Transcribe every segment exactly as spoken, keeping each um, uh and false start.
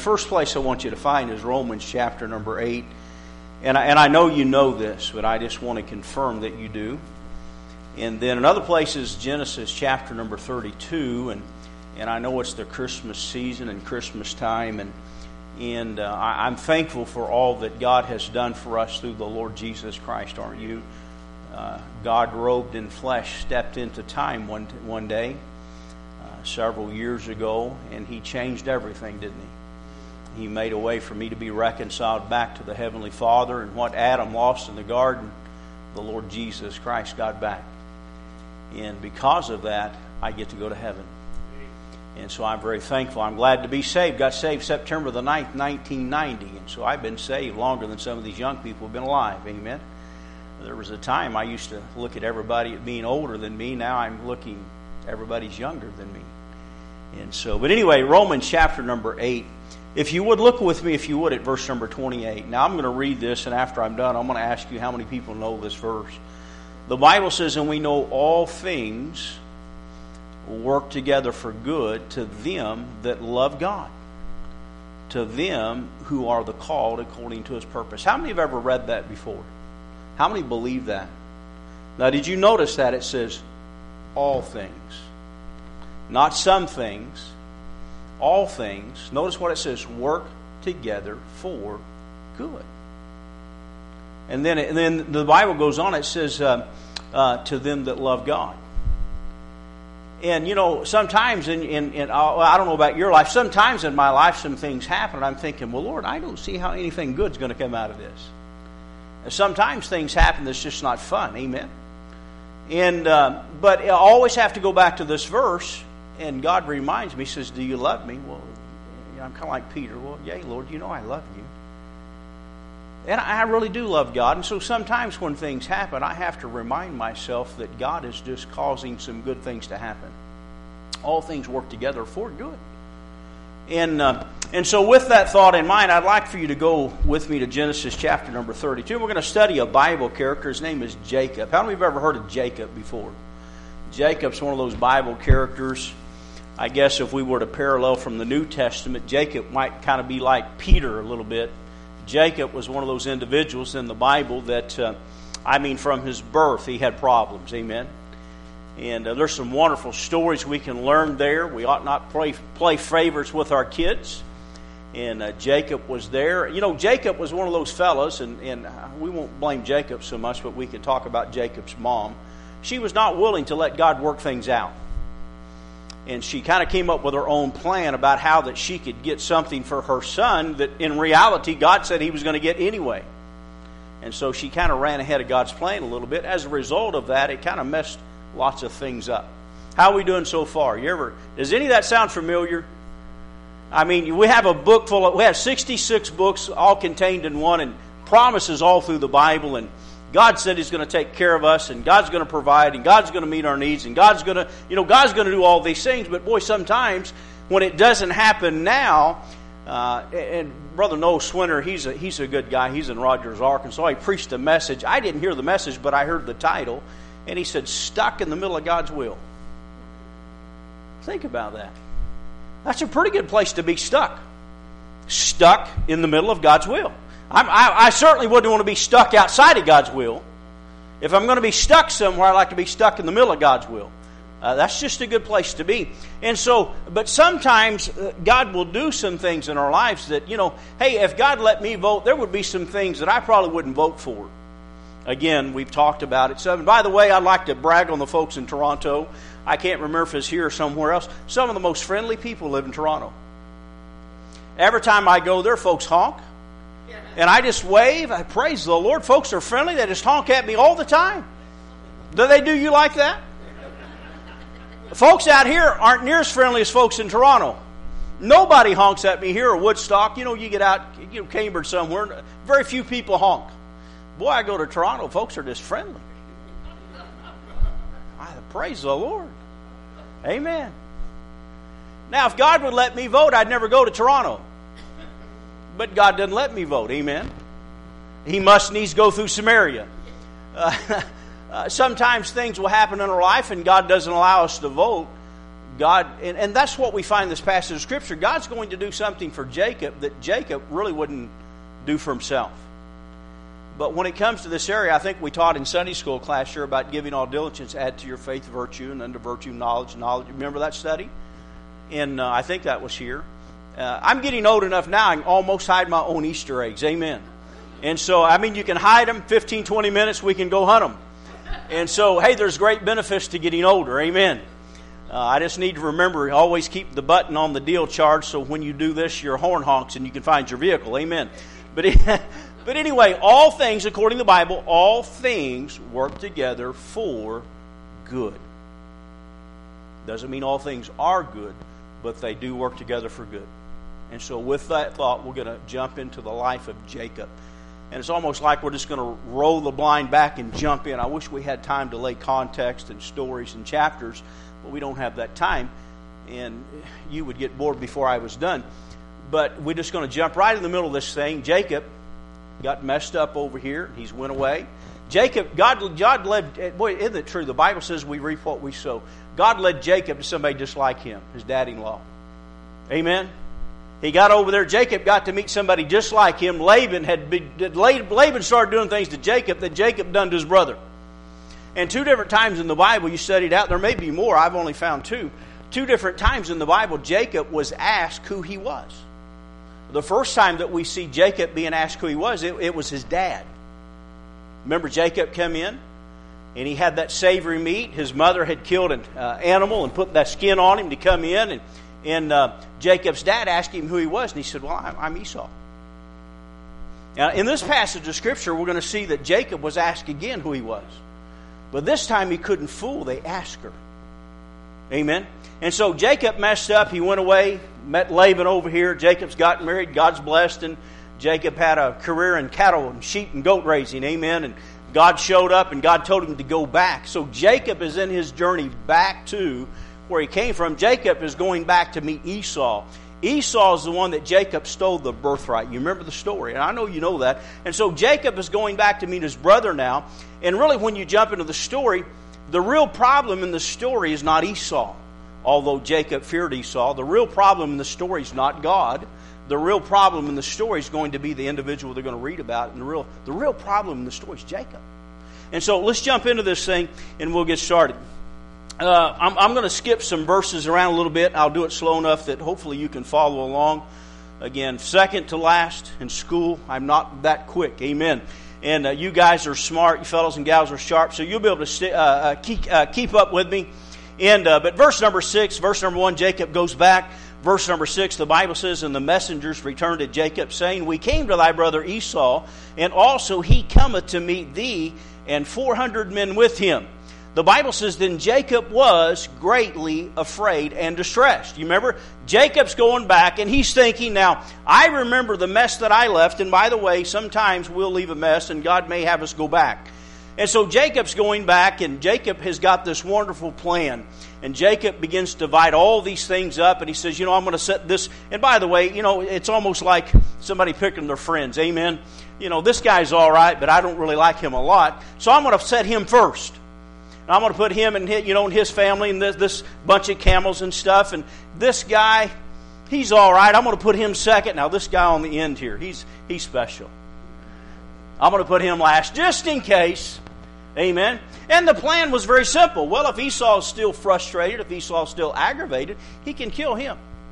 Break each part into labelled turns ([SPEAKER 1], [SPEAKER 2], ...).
[SPEAKER 1] first place I want you to find is Romans chapter number eight. And I, and I know you know this, but I just want to confirm that you do. And then another place is Genesis chapter number thirty-two. And, and I know it's the Christmas season and Christmas time. And, and uh, I, I'm thankful for all that God has done for us through the Lord Jesus Christ, aren't you? Uh, God robed in flesh stepped into time one, one day. Several years ago, and He changed everything, didn't He? He made a way for me to be reconciled back to the Heavenly Father, and what Adam lost in the garden, the Lord Jesus Christ got back. And because of that, I get to go to heaven. And so I'm very thankful. I'm glad to be saved. Got saved September the ninth, nineteen ninety, and so I've been saved longer than some of these young people have been alive. Amen? There was a time I used to look at everybody as being older than me. Now I'm looking everybody's younger than me. And so, but anyway, Romans chapter number eight. If you would look with me, if you would, at verse number twenty-eight. Now I'm going to read this, and after I'm done, I'm going to ask you how many people know this verse. The Bible says, and we know all things work together for good to them that love God, to them who are the called according to His purpose. How many have ever read that before? How many believe that? Now, did you notice that it says all things? Not some things, all things. Notice what it says, work together for good. And then, and then the Bible goes on, it says, uh, uh, to them that love God. And, you know, sometimes, in, in, in I don't know about your life, sometimes in my life some things happen, and I'm thinking, well, Lord, I don't see how anything good's going to come out of this. And sometimes things happen that's just not fun, amen? And uh, but I always have to go back to this verse. And God reminds me, He says, do you love me? Well, you know, I'm kind of like Peter. Well, yea, Lord, you know I love you. And I really do love God. And so sometimes when things happen, I have to remind myself that God is just causing some good things to happen. All things work together for good. And uh, and so with that thought in mind, I'd like for you to go with me to Genesis chapter number thirty-two. We're going to study a Bible character. His name is Jacob. How many of you have ever heard of Jacob before? Jacob's one of those Bible characters. I guess if we were to parallel from the New Testament, Jacob might kind of be like Peter a little bit. Jacob was one of those individuals in the Bible that, uh, I mean, from his birth, he had problems. Amen. And uh, there's some wonderful stories we can learn there. We ought not play, play favorites with our kids. And uh, Jacob was there. You know, Jacob was one of those fellas, and, and we won't blame Jacob so much, but we can talk about Jacob's mom. She was not willing to let God work things out. And she kind of came up with her own plan about how that she could get something for her son that in reality God said he was going to get anyway. And so she kind of ran ahead of God's plan a little bit. As a result of that, it kind of messed lots of things up. How are we doing so far? You ever, does any of that sound familiar? I mean, we have a book full of, we have sixty-six books all contained in one, and promises all through the Bible, and God said He's going to take care of us, and God's going to provide, and God's going to meet our needs, and God's going to, you know, God's going to do all these things. But boy, sometimes when it doesn't happen now, uh, and Brother Noah Swinner, he's a he's a good guy. He's in Rogers, Arkansas. He preached a message. I didn't hear the message, but I heard the title, and he said, "Stuck in the middle of God's will." Think about that. That's a pretty good place to be stuck. Stuck in the middle of God's will. I'm, I, I certainly wouldn't want to be stuck outside of God's will. If I'm going to be stuck somewhere, I'd like to be stuck in the middle of God's will. Uh, that's just a good place to be. And so, but sometimes uh, God will do some things in our lives that, you know, hey, if God let me vote, there would be some things that I probably wouldn't vote for. Again, we've talked about it. So, by the way, I'd like to brag on the folks in Toronto. I can't remember if it's here or somewhere else. Some of the most friendly people live in Toronto. Every time I go there, folks honk. And I just wave. I praise the Lord. Folks are friendly. They just honk at me all the time. Do they do you like that? Folks out here aren't near as friendly as folks in Toronto. Nobody honks at me here or Woodstock. You know, you get out, you know, Cambridge somewhere, very few people honk. Boy, I go to Toronto, folks are just friendly. I praise the Lord. Amen. Now, if God would let me vote, I'd never go to Toronto. But God doesn't let me vote. Amen. He must needs go through Samaria. Uh, uh, sometimes things will happen in our life and God doesn't allow us to vote. God, and, and that's what we find in this passage of Scripture. God's going to do something for Jacob that Jacob really wouldn't do for himself. But when it comes to this area, I think we taught in Sunday school class here about giving all diligence, add to your faith virtue, and unto virtue knowledge. Knowledge. Remember that study? And uh, I think that was here. Uh, I'm getting old enough now I can almost hide my own Easter eggs. Amen. And so, I mean, you can hide them, fifteen, twenty minutes, we can go hunt them. And so, hey, there's great benefits to getting older. Amen. Uh, I just need to remember, always keep the button on the deal charged so when you do this, your horn honks and you can find your vehicle. Amen. But But anyway, all things, according to the Bible, all things work together for good. Doesn't mean all things are good, but they do work together for good. And so with that thought, we're going to jump into the life of Jacob. And it's almost like we're just going to roll the blind back and jump in. I wish we had time to lay context and stories and chapters, but we don't have that time. And you would get bored before I was done. But we're just going to jump right in the middle of this thing. Jacob got messed up over here. He's went away. Jacob, God, God led, boy, isn't it true? The Bible says we reap what we sow. God led Jacob to somebody just like him, his daddy-in-law. Amen? He got over there. Jacob got to meet somebody just like him. Laban had been, Laban started doing things to Jacob that Jacob done to his brother. And two different times in the Bible, you studied out, there may be more, I've only found two. Two different times in the Bible, Jacob was asked who he was. The first time that we see Jacob being asked who he was, it, it was his dad. Remember, Jacob came in, and he had that savory meat. His mother had killed an uh, animal and put that skin on him to come in. And, and uh, Jacob's dad asked him who he was, and he said, well, I'm, I'm Esau. Now, in this passage of Scripture, we're going to see that Jacob was asked again who he was. But this time he couldn't fool. They asked her. Amen. And so Jacob messed up. He went away, met Laban over here. Jacob's gotten married. God's blessed. And Jacob had a career in cattle and sheep and goat raising. Amen. And God showed up and God told him to go back. So Jacob is in his journey back to where he came from. Jacob is going back to meet Esau. Esau is the one that Jacob stole the birthright. You remember the story, and I know you know that. And so Jacob is going back to meet his brother now. And really, when you jump into the story, the real problem in the story is not Esau. Although Jacob feared Esau, the real problem in the story is not God. The real problem in the story is going to be the individual they're going to read about. And the real, the real problem in the story is Jacob. And so let's jump into this thing, and we'll get started. Uh, I'm, I'm going to skip some verses around a little bit. I'll do it slow enough that hopefully you can follow along. Again, second to last in school, I'm not that quick. Amen. And uh, you guys are smart. You fellows and gals are sharp. So you'll be able to st- uh, uh, keep, uh, keep up with me. And uh, But verse number six, verse number one, Jacob goes back. Verse number six, the Bible says, and the messengers returned to Jacob, saying, we came to thy brother Esau, and also he cometh to meet thee, and four hundred men with him. The Bible says, then Jacob was greatly afraid and distressed. You remember? Jacob's going back, and he's thinking, now, I remember the mess that I left, and by the way, sometimes we'll leave a mess, and God may have us go back. And so Jacob's going back, and Jacob has got this wonderful plan. And Jacob begins to divide all these things up, and he says, you know, I'm going to set this. And by the way, you know, it's almost like somebody picking their friends. Amen? You know, this guy's all right, but I don't really like him a lot. So I'm going to set him first. And I'm going to put him and, you know, and his family and this, this bunch of camels and stuff. And this guy, he's all right. I'm going to put him second. Now, this guy on the end here, he's he's special. I'm going to put him last just in case. Amen. And the plan was very simple. Well, if Esau is still frustrated, if Esau is still aggravated, he can kill him.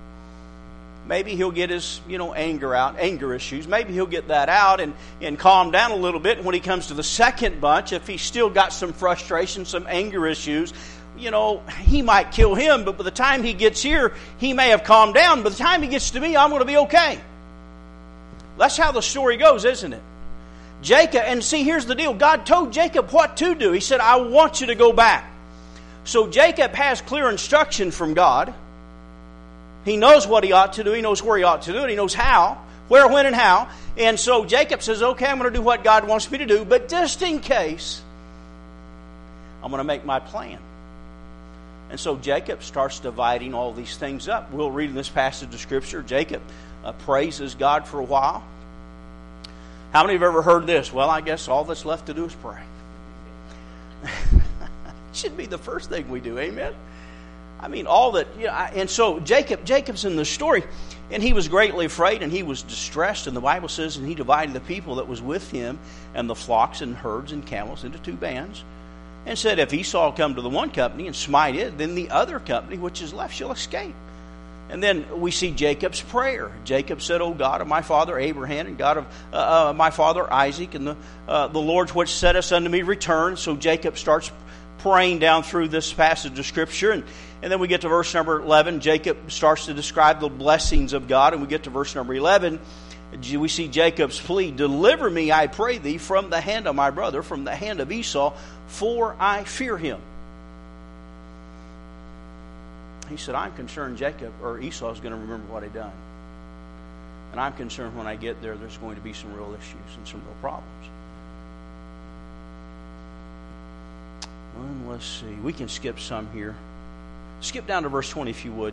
[SPEAKER 1] Maybe he'll get his, you know, anger out, anger issues. Maybe he'll get that out and, and calm down a little bit. And when he comes to the second bunch, if he's still got some frustration, some anger issues, you know, he might kill him. But by the time he gets here, he may have calmed down. By the time he gets to me, I'm going to be okay. That's how the story goes, isn't it? Jacob, and see, here's the deal. God told Jacob what to do. He said, I want you to go back. So Jacob has clear instruction from God. He knows what he ought to do. He knows where he ought to do it. He knows how, where, when, and how. And so Jacob says, okay, I'm going to do what God wants me to do. But just in case, I'm going to make my plan. And so Jacob starts dividing all these things up. We'll read in this passage of Scripture, Jacob uh, praises God for a while. How many have ever heard this? Well, I guess all that's left to do is pray. Should be the first thing we do, amen? I mean, all that, you know, and so Jacob, Jacob's in the story, and he was greatly afraid, and he was distressed, and the Bible says, and he divided the people that was with him, and the flocks and herds and camels into two bands, and said, if Esau come to the one company and smite it, then the other company which is left shall escape. And then we see Jacob's prayer. Jacob said, O God of my father Abraham, and God of uh, uh, my father Isaac, and the, uh, the Lord which said us unto me, return. So Jacob starts praying down through this passage of Scripture, and And then we get to verse number eleven. Jacob starts to describe the blessings of God. And we get to verse number eleven. We see Jacob's plea. Deliver me, I pray thee, from the hand of my brother, from the hand of Esau, for I fear him. He said, I'm concerned Jacob, or Esau, is going to remember what he done. And I'm concerned when I get there, there's going to be some real issues and some real problems. Well, let's see. We can skip some here. Skip down to verse twenty if you would.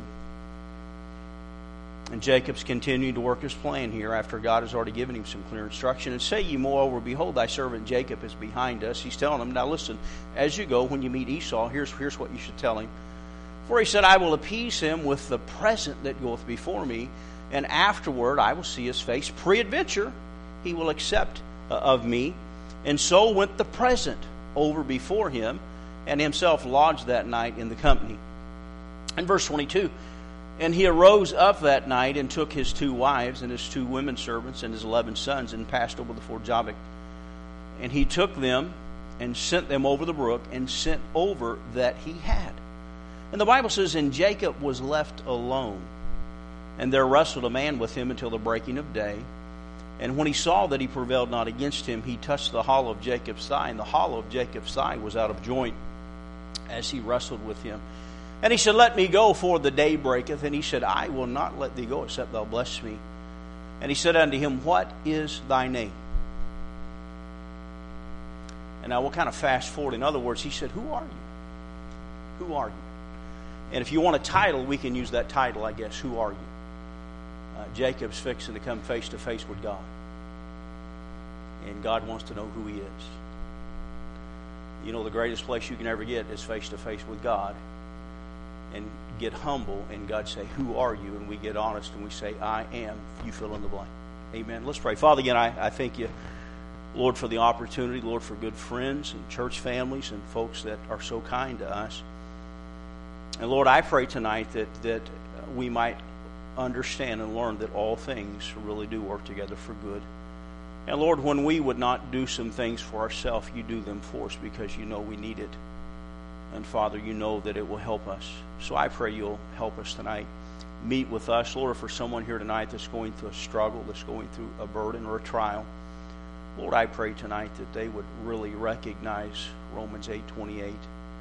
[SPEAKER 1] And Jacob's continuing to work his plan here after God has already given him some clear instruction. And say ye moreover, behold, thy servant Jacob is behind us. He's telling him, now listen, as you go, when you meet Esau, here's, here's what you should tell him. For he said, I will appease him with the present that goeth before me, and afterward I will see his face. Peradventure he will accept uh, of me. And so went the present over before him, and himself lodged that night in the company. In verse twenty-two, and he arose up that night and took his two wives and his two women servants and his eleven sons and passed over the ford Jabbok. And he took them and sent them over the brook and sent over that he had. And the Bible says, and Jacob was left alone. And there wrestled a man with him until the breaking of day. And when he saw that he prevailed not against him, he touched the hollow of Jacob's thigh. And the hollow of Jacob's thigh was out of joint as he wrestled with him. And he said, let me go, for the day breaketh. And he said, I will not let thee go, except thou bless me. And he said unto him, what is thy name? And now we'll kind of fast forward. In other words, he said, who are you? Who are you? And if you want a title, we can use that title, I guess. Who are you? Uh, Jacob's fixing to come face to face with God. And God wants to know who he is. You know, the greatest place you can ever get is face to face with God. And get humble, and God say, who are you? And we get honest, and we say, I am. You fill in the blank. Amen. Let's pray. Father, again, I, I thank you, Lord, for the opportunity, Lord, for good friends and church families and folks that are so kind to us. And Lord, I pray tonight that, that we might understand and learn that all things really do work together for good. And Lord, when we would not do some things for ourselves, you do them for us because you know we need it. And Father, you know that it will help us. So I pray you'll help us tonight. Meet with us. Lord, for someone here tonight that's going through a struggle, that's going through a burden or a trial, Lord, I pray tonight that they would really recognize Romans eight twenty-eight.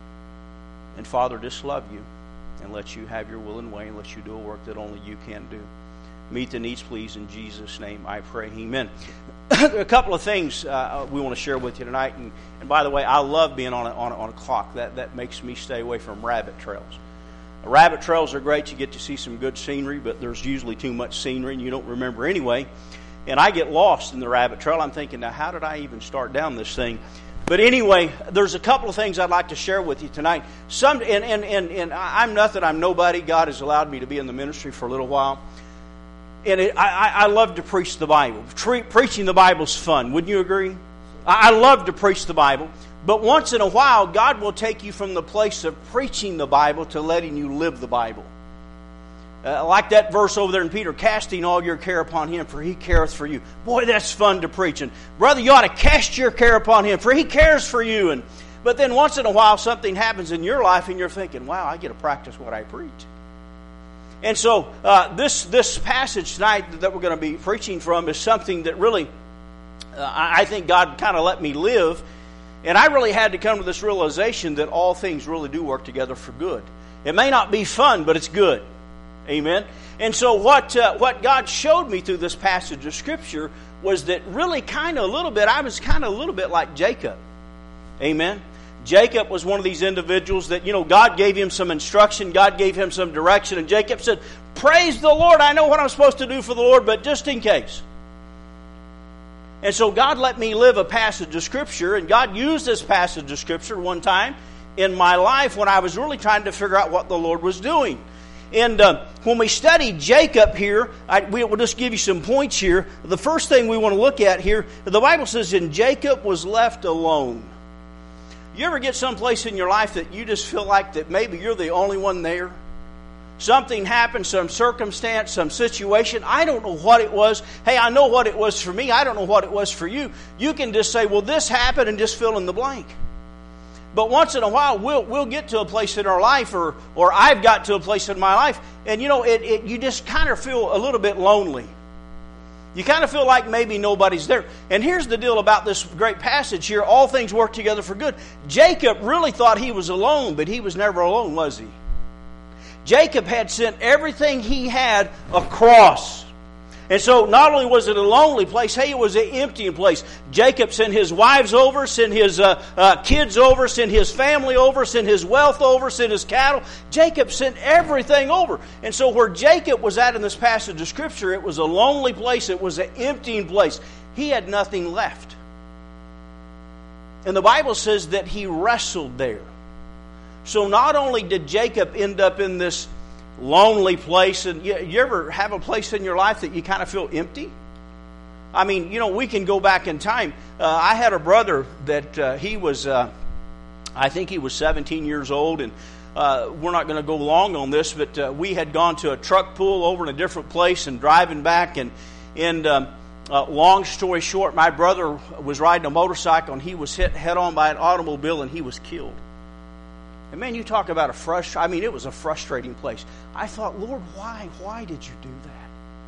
[SPEAKER 1] And Father, just love you and let you have your will and way and let you do a work that only you can do. Meet the needs, please. In Jesus' name I pray. Amen. A couple of things uh, we want to share with you tonight. And, and by the way, I love being on a, on a, on a clock. That, that makes me stay away from rabbit trails. Rabbit trails are great. You get to see some good scenery, but there's usually too much scenery and you don't remember anyway. And I get lost in the rabbit trail. I'm thinking, now how did I even start down this thing? But anyway, there's a couple of things I'd like to share with you tonight. Some, and, and, and, and I'm nothing, I'm nobody. God has allowed me to be in the ministry for a little while. And it, I, I love to preach the Bible. Tre- preaching the Bible's fun. Wouldn't you agree? I, I love to preach the Bible. But once in a while, God will take you from the place of preaching the Bible to letting you live the Bible. Uh, like that verse over there in Peter, casting all your care upon Him, for He careth for you. Boy, that's fun to preach. And brother, you ought to cast your care upon Him, for He cares for you. And but then once in a while, something happens in your life, and you're thinking, wow, I get to practice what I preach. And so uh, this this passage tonight that we're going to be preaching from is something that really, uh, I think God kind of let me live. And I really had to come to this realization that all things really do work together for good. It may not be fun, but it's good. Amen. And so what uh, what God showed me through this passage of Scripture was that really kind of a little bit, I was kind of a little bit like Jacob. Amen. Jacob was one of these individuals that, you know, God gave him some instruction, God gave him some direction, and Jacob said, praise the Lord, I know what I'm supposed to do for the Lord, but just in case. And so God let me live a passage of Scripture, and God used this passage of Scripture one time in my life when I was really trying to figure out what the Lord was doing. And uh, when we study Jacob here, I, we, we'll just give you some points here. The first thing we want to look at here, the Bible says, and Jacob was left alone. You ever get someplace in your life that you just feel like that maybe you're the only one there? Something happened, some circumstance, some situation. I don't know what it was. Hey, I know what it was for me. I don't know what it was for you. You can just say, well, this happened, and just fill in the blank. But once in a while, we'll we'll get to a place in our life, or or I've got to a place in my life, and you know, it, it you just kind of feel a little bit lonely. You kind of feel like maybe nobody's there. And here's the deal about this great passage here. All things work together for good. Jacob really thought he was alone, but he was never alone, was he? Jacob had sent everything he had across. And so not only was it a lonely place, hey, it was an emptying place. Jacob sent his wives over, sent his uh, uh, kids over, sent his family over, sent his wealth over, sent his cattle. Jacob sent everything over. And so where Jacob was at in this passage of Scripture, it was a lonely place. It was an emptying place. He had nothing left. And the Bible says that he wrestled there. So not only did Jacob end up in this lonely place, and you, you ever have a place in your life that you kind of feel empty? I mean, you know, we can go back in time. Uh, I had a brother that uh, he was, uh, I think he was seventeen years old, and uh, we're not going to go long on this, but uh, we had gone to a truck pool over in a different place and driving back, and, and um, uh, long story short, my brother was riding a motorcycle, and he was hit head on by an automobile, and he was killed. And man, you talk about a frust- I mean, it was a frustrating place. I thought, Lord, why? Why did you do that?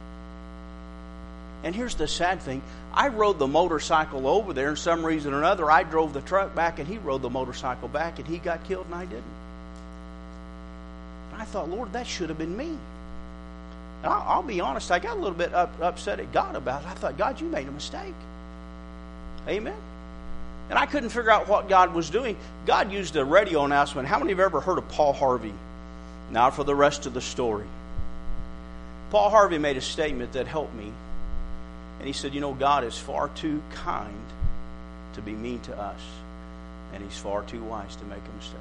[SPEAKER 1] And here's the sad thing. I rode the motorcycle over there, and some reason or another, I drove the truck back, and he rode the motorcycle back, and he got killed, and I didn't. And I thought, Lord, that should have been me. And I'll, I'll be honest, I got a little bit up, upset at God about it. I thought, God, you made a mistake. Amen? And I couldn't figure out what God was doing. God used a radio announcement. How many have ever heard of Paul Harvey? Now for the rest of the story. Paul Harvey made a statement that helped me. And he said, you know, God is far too kind to be mean to us. And He's far too wise to make a mistake.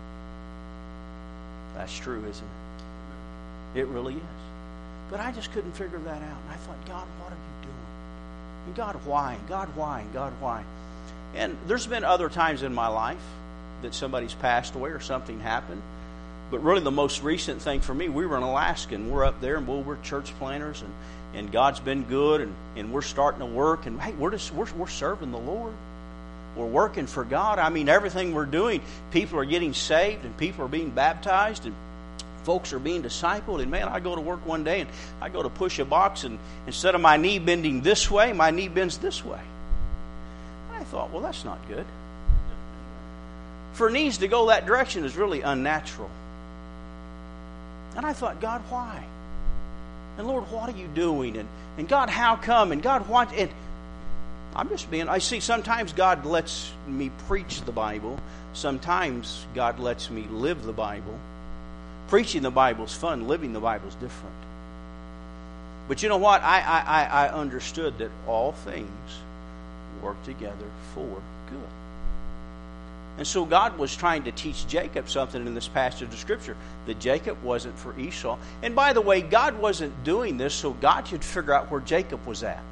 [SPEAKER 1] That's true, isn't it? It really is. But I just couldn't figure that out. And I thought, God, what are you doing? And God, why? And God, why? And God, why? And there's been other times in my life that somebody's passed away or something happened. But really the most recent thing for me, we were in Alaska, and we're up there, and well, we're church planters, and, and God's been good, and, and we're starting to work, and hey, we're just we're, we're serving the Lord. We're working for God. I mean, everything we're doing, people are getting saved, and people are being baptized, and folks are being discipled. And man, I go to work one day, and I go to push a box, and instead of my knee bending this way, my knee bends this way. I thought, well, that's not good. For knees to go that direction is really unnatural. And I thought, God, why? And Lord, what are you doing? And, and God, how come? And God, what? And I'm just being, I see sometimes God lets me preach the Bible. Sometimes God lets me live the Bible. Preaching the Bible is fun. Living the Bible is different. But you know what? I, I, I understood that all things work together for good. And so God was trying to teach Jacob something in this passage of Scripture, that Jacob wasn't for Esau. And by the way, God wasn't doing this so God should figure out where Jacob was at.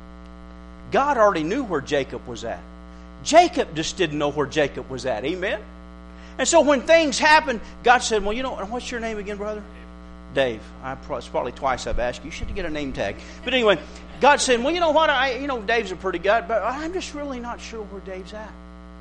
[SPEAKER 1] God already knew where Jacob was at. Jacob just didn't know where Jacob was at. Amen? And so when things happened, God said, well, you know, what's your name again, brother? Dave. I, it's probably twice I've asked you. You should get a name tag. But anyway, God said, well, you know what? I, you know, Dave's a pretty good, but I'm just really not sure where Dave's at.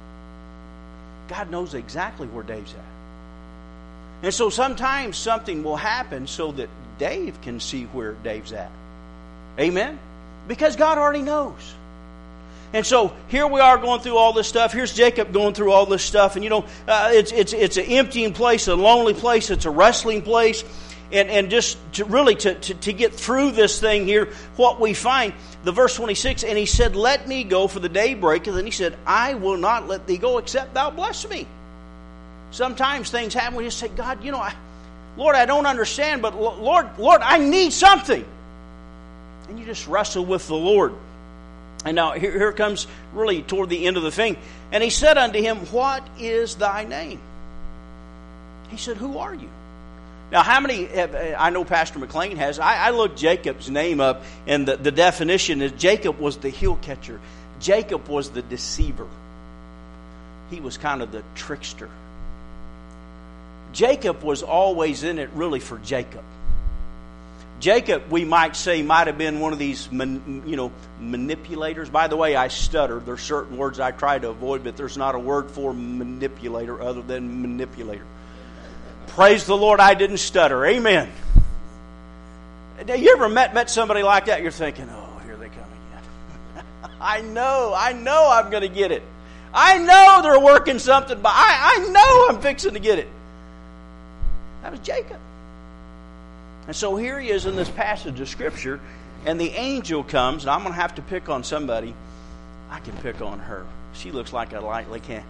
[SPEAKER 1] God knows exactly where Dave's at. And so sometimes something will happen so that Dave can see where Dave's at. Amen? Because God already knows. And so here we are going through all this stuff. Here's Jacob going through all this stuff. And you know, uh, it's it's it's an emptying place, a lonely place. It's a wrestling place. And and just to really to, to, to get through this thing here, what we find, the verse twenty-six, and he said, let me go, for the day breaketh. And then he said, I will not let thee go, except thou bless me. Sometimes things happen, we just say, God, you know, I, Lord, I don't understand, but Lord, Lord, I need something. And you just wrestle with the Lord. And now here, here comes really toward the end of the thing. And he said unto him, what is thy name? He said, who are you? Now, how many, I know Pastor McLean has, I, I looked Jacob's name up, and the, the definition is Jacob was the heel catcher. Jacob was the deceiver. He was kind of the trickster. Jacob was always in it really for Jacob. Jacob, we might say, might have been one of these, you know, manipulators. By the way, I stutter. There's certain words I try to avoid, but there's not a word for manipulator other than manipulator. Praise the Lord, I didn't stutter. Amen. You ever met met somebody like that? You're thinking, oh, here they come again. I know, I know I'm going to get it. I know they're working something, but I, I know I'm fixing to get it. That was Jacob. And so here he is in this passage of Scripture, and the angel comes, and I'm going to have to pick on somebody. I can pick on her. She looks like I lightly can.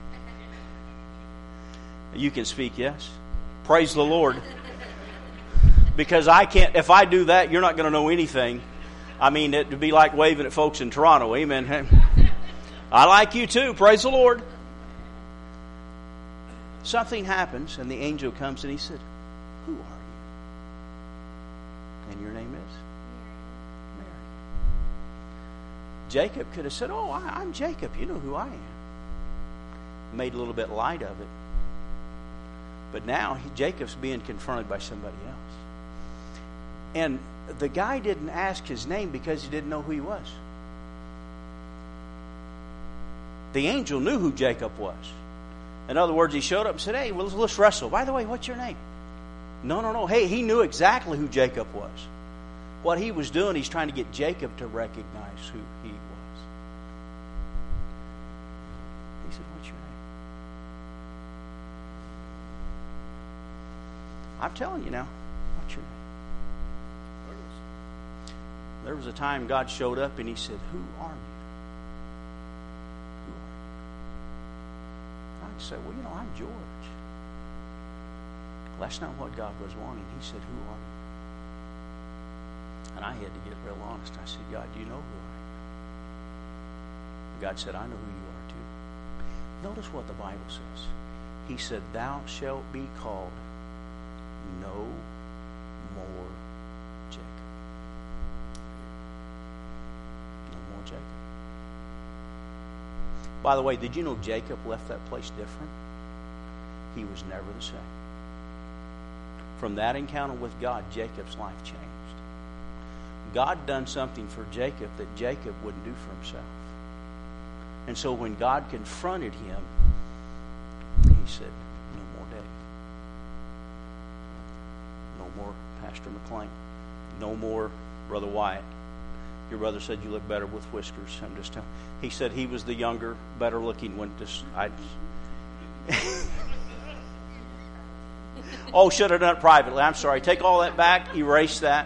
[SPEAKER 1] You can speak, yes? Praise the Lord. Because I can't, if I do that, you're not going to know anything. I mean, it would be like waving at folks in Toronto. Amen. I like you too. Praise the Lord. Something happens, and the angel comes, and he said, who are you? And your name is? Mary. Jacob could have said, oh, I, I'm Jacob. You know who I am. Made a little bit light of it. But now he, Jacob's being confronted by somebody else. And the guy didn't ask his name because he didn't know who he was. The angel knew who Jacob was. In other words, he showed up and said, hey, well, let's, let's wrestle. By the way, what's your name? No, no, no. Hey, he knew exactly who Jacob was. What he was doing, he's trying to get Jacob to recognize who he was. He said, what's your name? I'm telling you now, what's your name? There was a time God showed up and he said, who are you? Who are you? I'd say, well, you know, I'm George. Well, that's not what God was wanting. He said, who are you? And I had to get real honest. I said, God, do you know who I am? God said, I know who you are too. Notice what the Bible says. He said, thou shalt be called no more Jacob. No more Jacob. By the way, did you know Jacob left that place different? He was never the same. From that encounter with God, Jacob's life changed. God done something for Jacob that Jacob wouldn't do for himself. And so when God confronted him, he said, no more Dave. No more Pastor McLean. No more Brother Wyatt. Your brother said you look better with whiskers. I'm just telling. He said he was the younger, better looking one. Just, I, oh, should have done it privately. I'm sorry. Take all that back. Erase that.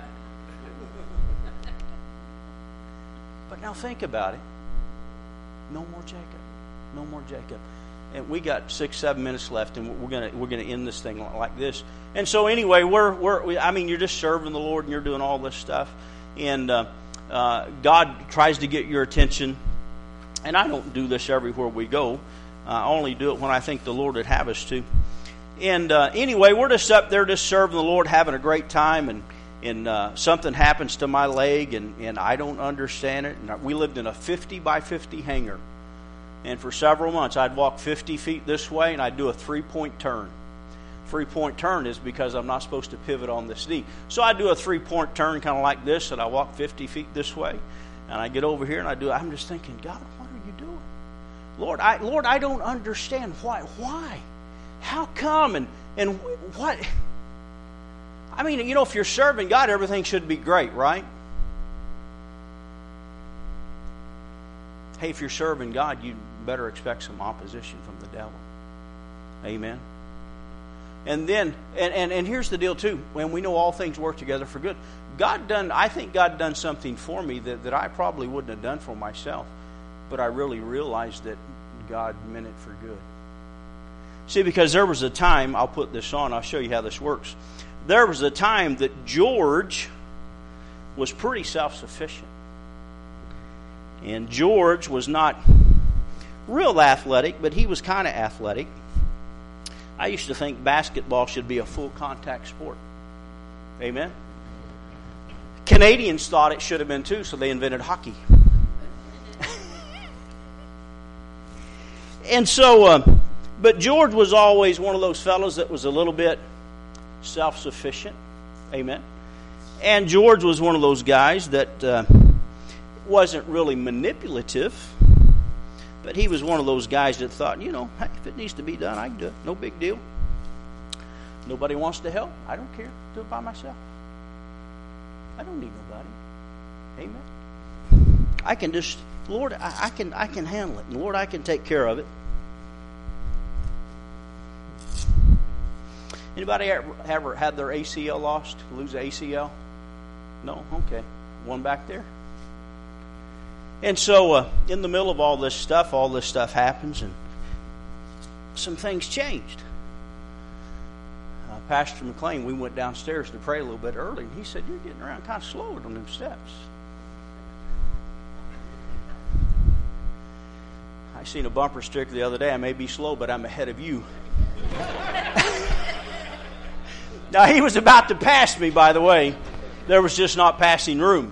[SPEAKER 1] But now think about it. No more Jacob. No more Jacob. And we got six, seven minutes left, and we're gonna we're gonna end this thing like this. And so anyway, we're we're we, I mean, you're just serving the Lord, and you're doing all this stuff, and uh, uh, God tries to get your attention. And I don't do this everywhere we go. I only do it when I think the Lord would have us to. And uh, anyway, we're just up there, just serving the Lord, having a great time, and and uh, something happens to my leg, and, and I don't understand it. And we lived in a fifty by fifty hangar. And for several months, I'd walk fifty feet this way, and I'd do a three-point turn. Three-point turn is because I'm not supposed to pivot on this knee. So I do a three-point turn kind of like this, and I walk fifty feet this way. And I get over here, and I do. I'm just thinking, God, what are you doing? Lord, I Lord, I don't understand. Why? Why? How come? And, and what? I mean, you know, if you're serving God, everything should be great, right? Hey, if you're serving God, you better expect some opposition from the devil. Amen. And then, and, and, and here's the deal too. When we know all things work together for good, God done. I think God done something for me that, that I probably wouldn't have done for myself, but I really realized that God meant it for good. See, because there was a time, I'll put this on. I'll show you how this works. There was a time that George was pretty self-sufficient. And George was not real athletic, but he was kind of athletic. I used to think basketball should be a full contact sport. Amen? Canadians thought it should have been too, so they invented hockey. And so, uh, but George was always one of those fellows that was a little bit self-sufficient. Amen? And George was one of those guys that uh, wasn't really manipulative, but he was one of those guys that thought, you know, hey, if it needs to be done, I can do it. No big deal. Nobody wants to help. I don't care. Do it by myself. I don't need nobody. Amen. I can just, Lord, I, I can I can handle it. And Lord, I can take care of it. Anybody ever, ever had their A C L lost? Lose the A C L? No? Okay. One back there? And so, uh, in the middle of all this stuff, all this stuff happens, and some things changed. Uh, Pastor McLean, we went downstairs to pray a little bit early, and he said, "You're getting around kind of slow on them steps." I seen a bumper sticker the other day. I may be slow, but I'm ahead of you. Now, he was about to pass me, by the way. There was just not passing room.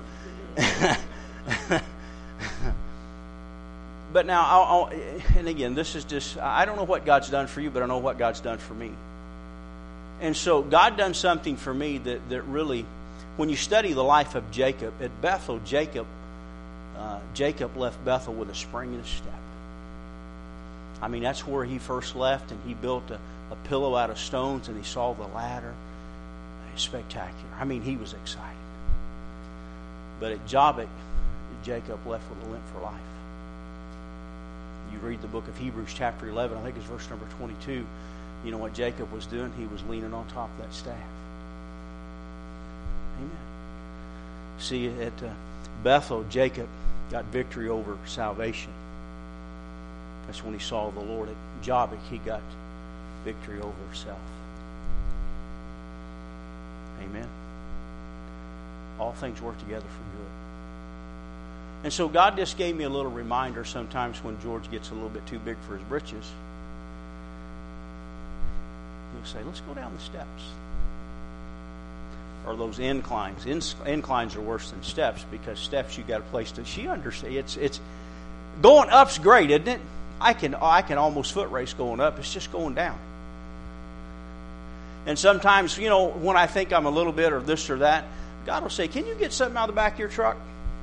[SPEAKER 1] But now, I'll, I'll, and again, this is just, I don't know what God's done for you, but I know what God's done for me. And so, God done something for me that, that really, when you study the life of Jacob, at Bethel, Jacob, uh, Jacob left Bethel with a spring in his step. I mean, that's where he first left, and he built a, a pillow out of stones, and he saw the ladder. It's spectacular. I mean, he was excited. But at Jabbok, Jacob left with a limp for life. You read the book of Hebrews chapter eleven, I think it's verse number twenty-two. You know what Jacob was doing? He was leaning on top of that staff. Amen. See, at uh, Bethel, Jacob got victory over salvation. That's when he saw the Lord. At Jabbok, he got victory over self. Amen. All things work together for good. And so God just gave me a little reminder sometimes when George gets a little bit too big for his britches. He'll say, let's go down the steps. Or those inclines. In, inclines are worse than steps, because steps you got a place to... She understands. It's, it's, going up's great, isn't it? I can, I can almost foot race going up. It's just going down. And sometimes, you know, when I think I'm a little bit or this or that, God will say, can you get something out of the back of your truck?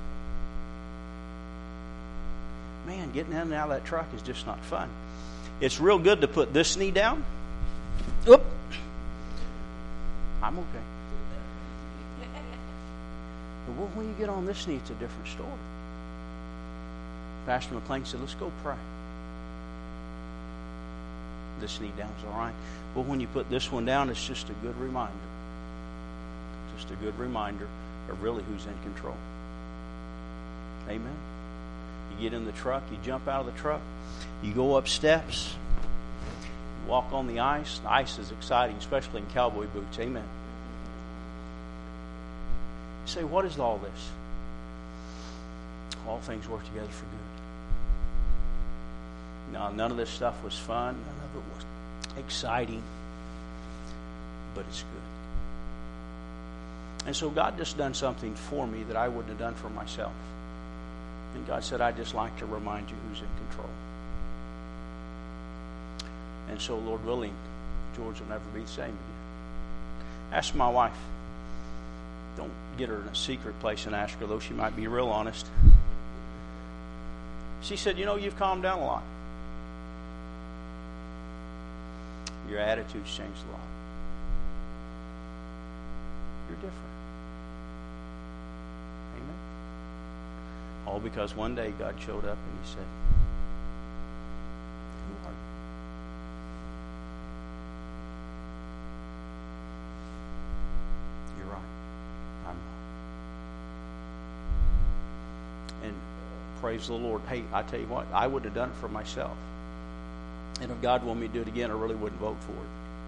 [SPEAKER 1] Man, getting in and out of that truck is just not fun. It's real good to put this knee down. Oop. I'm okay. But well, when you get on this knee, it's a different story. Pastor McLean said, let's go pray. This knee down is all right. But when you put this one down, it's just a good reminder. Just a good reminder of really who's in control. Amen. You get in the truck, you jump out of the truck, you go up steps, you walk on the ice. The ice is exciting, especially in cowboy boots. Amen. You say, what is all this? All things work together for good. Now, none of this stuff was fun. None of it was exciting. But it's good. And so God just done something for me that I wouldn't have done for myself. And God said, I'd just like to remind you who's in control. And so, Lord willing, George will never be the same again. Ask my wife. Don't get her in a secret place and ask her, though she might be real honest. She said, you know, you've calmed down a lot. Your attitude's changed a lot. You're different. Amen. All because one day God showed up and He said, who are you? You're right. I'm not. And praise the Lord. Hey, I tell you what, I would have done it for myself. And if God wanted me to do it again, I really wouldn't vote for it.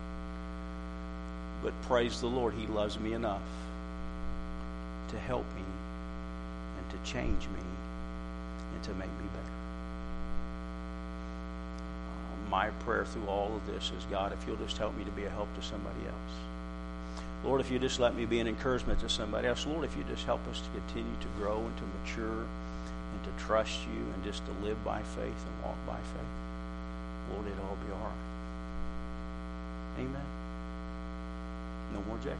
[SPEAKER 1] But praise the Lord, He loves me enough to help me and to change me and to make me better. my prayer through all of this is, God, if you'll just help me to be a help to somebody else. Lord, if you just let me be an encouragement to somebody else. Lord, if you just help us to continue to grow and to mature and to trust you and just to live by faith and walk by faith. Lord, it'll all be all right. Amen. No more Jacob.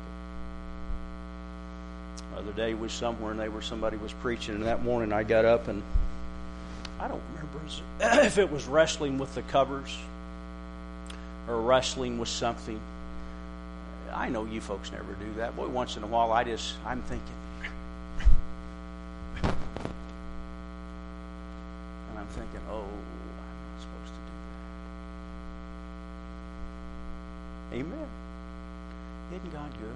[SPEAKER 1] The other day was somewhere and they were somebody was preaching, and that morning I got up and I don't remember if it was wrestling with the covers or wrestling with something. I know you folks never do that. Boy, once in a while I just, I'm thinking. And I'm thinking, oh, I'm not supposed to do that. Amen. Isn't God good?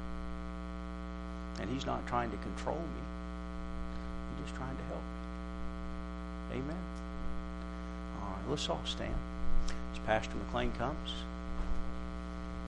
[SPEAKER 1] And He's not trying to control me. He's just trying to help me. Amen. All right, let's all stand as Pastor McLean comes.